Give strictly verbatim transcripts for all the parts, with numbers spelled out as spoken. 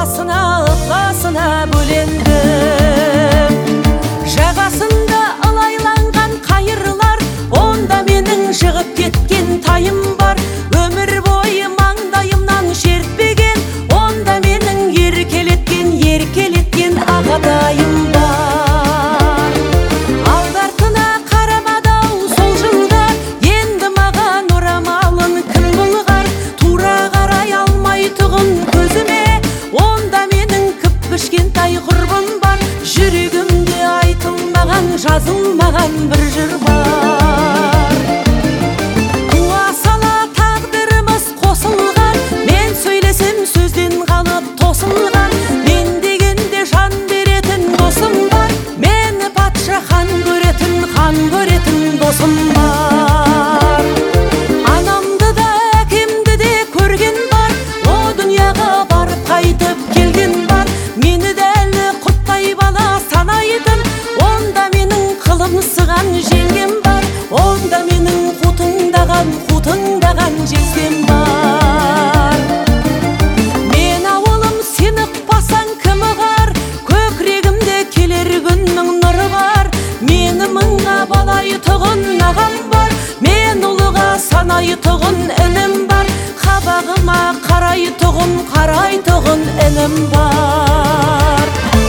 ықыласына ықыласына бөлендім. Жағасында ылайланған қайырлар, онда менің жығып кеткен тайым бар. Өмір бойы маңдайымнан шертпеген, онда менің еркелеткен еркелеткен ағатайым бар. Алдартына қарамадау сол жылда, енді маған орамалын кім бұлғар? Тура қарай алмайтұғын көзіме, онда менің кіп-кішкентай құрбым бар. Жүрегімде айтылмаған, жазылмаған бір жыр бар. Туа сала тағдырымыз қосылған, мен сөйлесем сөзден қалып тосылған. Мен дегенде жан беретін досым бар, мені патша хан көретін, хан көретін досым бар. Анамды да әкемді де көрген бар, о дүнияға барып қайтып келген бар. Мені дәлі құттай бала санайтын, онда менің қылымсыған жеңгем бар. Онда менің қутыңдаған, қутыңдаған жездем бар. Мен ауылым, сен ықпасаң кім ұғар? Көкірегімде келер күннің нұры бар. Мені мыңға балайтұғын ағам бар, мен ұлыға санайтұғын інім бар. Қабағыма қарайтұғын, қарайтұғын інім бар.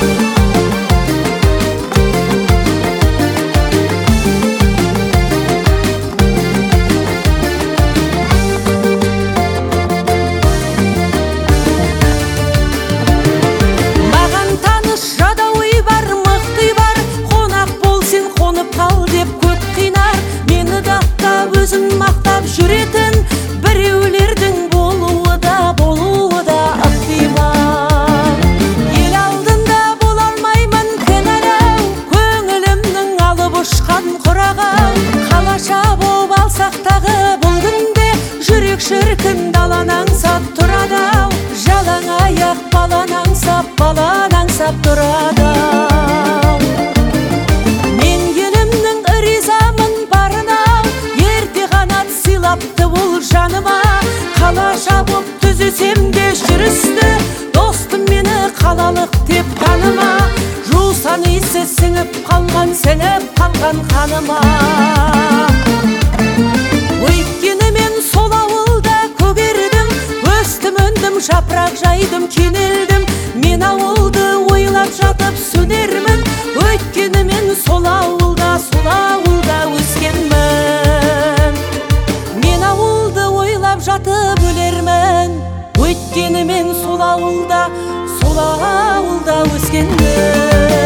Маған таныс жадауи бар, мықты бар, қонақ бол сен қонып қал деп көп қинар. Мені даттап өзін мақтап жүретін, біреулердің болуы да болуы да ықтимал. Ел алдында бола алмаймын кінәлау, көңілімнің алып ұшқан құрағау. Қалаша боп алсақ тағы бұл күнде, жүрек шіркін далан аңсап тұрады-ау. Жалаң аяқ балан аңсап, балан аңсап тұрады-ау. Мен елімнің ризамын барына-ау, ерте қанат сыйлапты ол жаныма. Қалаша боп түзесем де жүрісті, достым мені қалалық деп таныма. Жусан иісі сіңіп қалған, сіңіп қалған қаныма. Өйткені мен сол ауылда көгердім, өстім өндім, жапырақ жайдым, кенелдім. Мен ауылды ойлап жатып сөнермін, өйткені мен сол ауылда, сол ауылда өскенмін. Мен ауылды ойлап жатып өлермін, өйткені мен сол ауылда, сол ауылда өскенмін.